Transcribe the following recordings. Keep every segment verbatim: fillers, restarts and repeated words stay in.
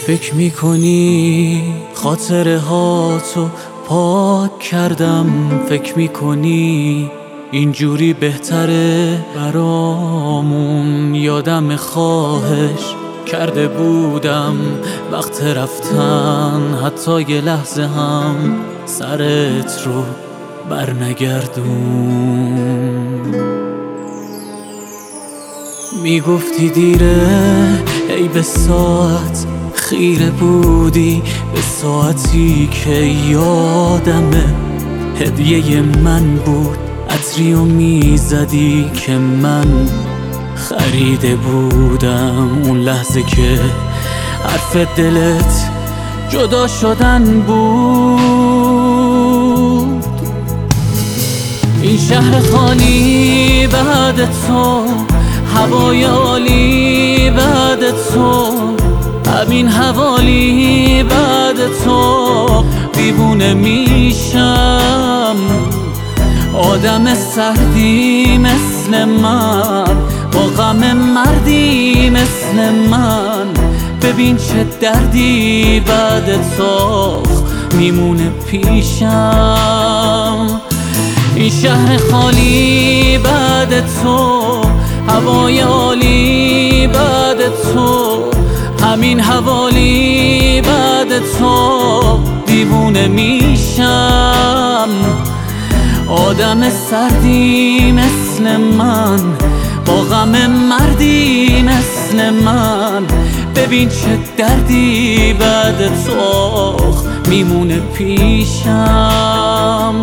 فکر میکنی خاطره هاتو پاک کردم، فکر میکنی اینجوری بهتره برامون. یادم خواهش کرده بودم وقت رفتن، حتی یه لحظه هم سرت رو برنگردون. میگفتی دیره، ای به ساعت خیره بودی، به ساعتی که یادمه هدیه من بود. عطری و میزدی که من خریده بودم، اون لحظه که حرف دلت جدا شدن بود. این شهر خالی بعد تو، هوای عالی بعد تو، همین حوالی بعد تو. دیوونه میشم آدم سردی مثل من، با غم مردی مثل من. ببین چه دردی بعد تو میمونه پیشم. این شهر خالی بعد تو، هوای عالی بعد تو، همین حوالی بعد تو. دیوونه میشم آدم سردی مثل من، با غم مردی مثل من. ببین چه دردی بعد تو میمونه پیشم.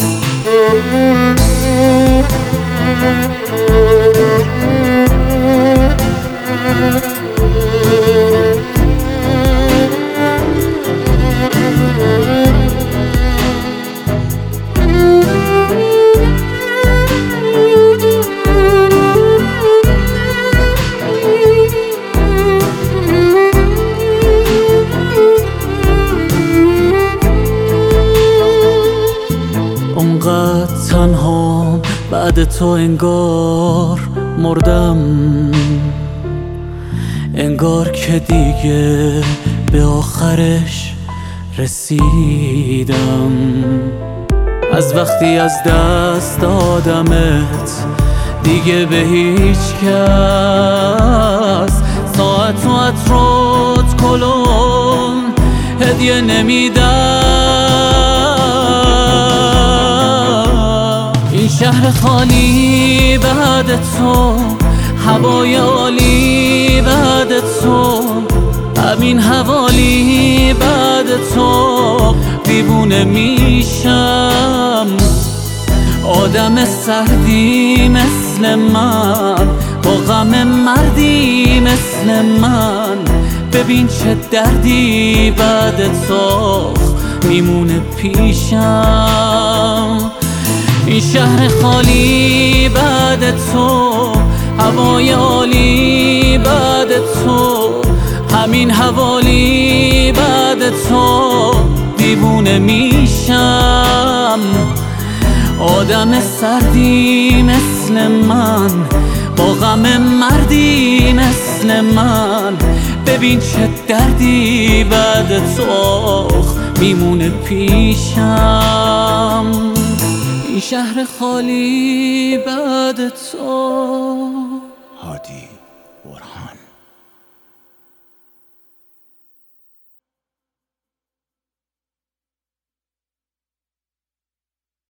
اونقدر تنهام بعد تو، انگار مردم، انگار که دیگه به آخرش رسیدم. از وقتی از دست دادمت دیگه به هیچ کس ساعت و عطرات کلون هدیه نمیدم. این شهر خالی بعد تو، هوای عالی بعد تو، همین حوالی بعد تو. دیوونه میشم آدم سردی مثل من، با غم مردی مثل من. ببین چه دردی بعد تو میمونه پیشم. این شهر خالی بعد تو، هوای عالی بعد تو، همین حوالی بعد تو. دیوونه میشم آدم سردی مثل من، با غم مردی مثل من. ببین چه دردی بعد تو میمونه پیشم. این شهر خالی بعد تو.